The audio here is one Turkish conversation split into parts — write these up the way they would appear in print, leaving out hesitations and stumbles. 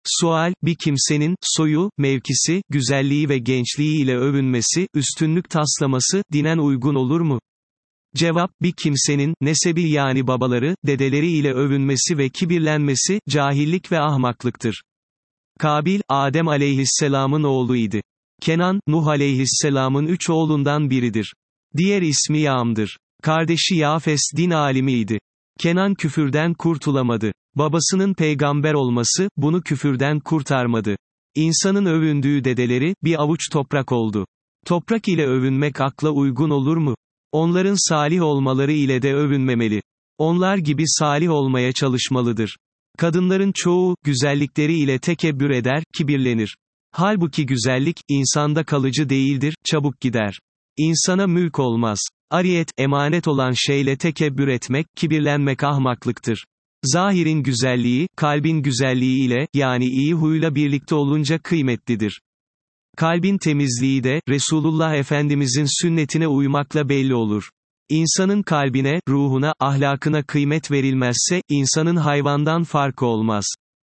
Sual, bir kimsenin, soyu, mevkisi, güzelliği ve gençliği ile övünmesi, üstünlük taslaması, dinen uygun olur mu? Cevap, bir kimsenin, nesebi yani babaları, dedeleri ile övünmesi ve kibirlenmesi, cahillik ve ahmaklıktır. Kabil, Adem aleyhisselamın oğluydu. Kenan, Nuh aleyhisselamın 3 oğlundan biridir. Diğer ismi Yam'dır. Kardeşi Yafes din alimiydi. Kenan küfürden kurtulamadı. Babasının peygamber olması, bunu küfürden kurtarmadı. İnsanın övündüğü dedeleri, bir avuç toprak oldu. Toprak ile övünmek akla uygun olur mu? Onların salih olmaları ile de övünmemeli. Onlar gibi salih olmaya çalışmalıdır. Kadınların çoğu, güzellikleri ile tekebbür eder, kibirlenir. Halbuki güzellik, insanda kalıcı değildir, çabuk gider. İnsana mülk olmaz. Ariyet, emanet olan şeyle tekebbür etmek, kibirlenmek ahmaklıktır. Zahirin güzelliği, kalbin güzelliği ile, yani iyi huyla birlikte olunca kıymetlidir. Kalbin temizliği de, Resulullah Efendimizin sünnetine uymakla belli olur. İnsanın kalbine, ruhuna, ahlakına kıymet verilmezse, insanın hayvandan farkı olmaz.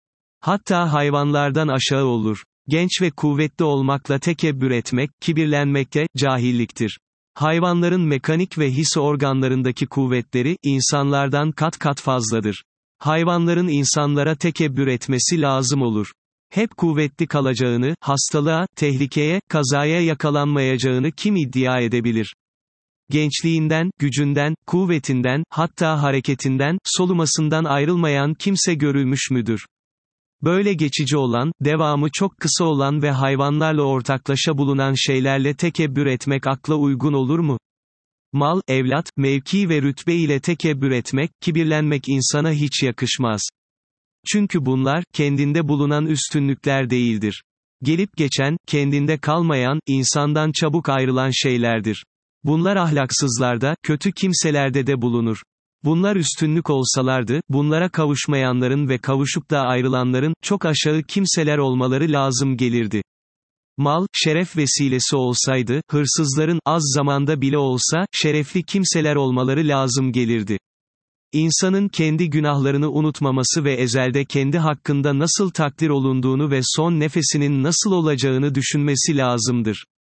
Hatta hayvanlardan aşağı olur. Genç ve kuvvetli olmakla tekebbür etmek, kibirlenmek de, cahilliktir. Hayvanların mekanik ve his organlarındaki kuvvetleri, insanlardan kat kat fazladır. Hayvanların insanlara tekebbür etmesi lazım olur. Hep kuvvetli kalacağını, hastalığa, tehlikeye, kazaya yakalanmayacağını kim iddia edebilir? Gençliğinden, gücünden, kuvvetinden, hatta hareketinden, solumasından ayrılmayan kimse görülmüş müdür? Böyle geçici olan, devamı çok kısa olan ve hayvanlarla ortaklaşa bulunan şeylerle tekebbür etmek akla uygun olur mu? Mal, evlat, mevki ve rütbe ile tekebbür etmek, kibirlenmek insana hiç yakışmaz. Çünkü bunlar, kendinde bulunan üstünlükler değildir. Gelip geçen, kendinde kalmayan, insandan çabuk ayrılan şeylerdir. Bunlar ahlaksızlarda, kötü kimselerde de bulunur. Bunlar üstünlük olsalardı, bunlara kavuşmayanların ve kavuşup da ayrılanların, çok aşağı kimseler olmaları lazım gelirdi. Mal, şeref vesilesi olsaydı, hırsızların, az zamanda bile olsa, şerefli kimseler olmaları lazım gelirdi. İnsanın kendi günahlarını unutmaması ve ezelde kendi hakkında nasıl takdir olunduğunu ve son nefesinin nasıl olacağını düşünmesi lazımdır.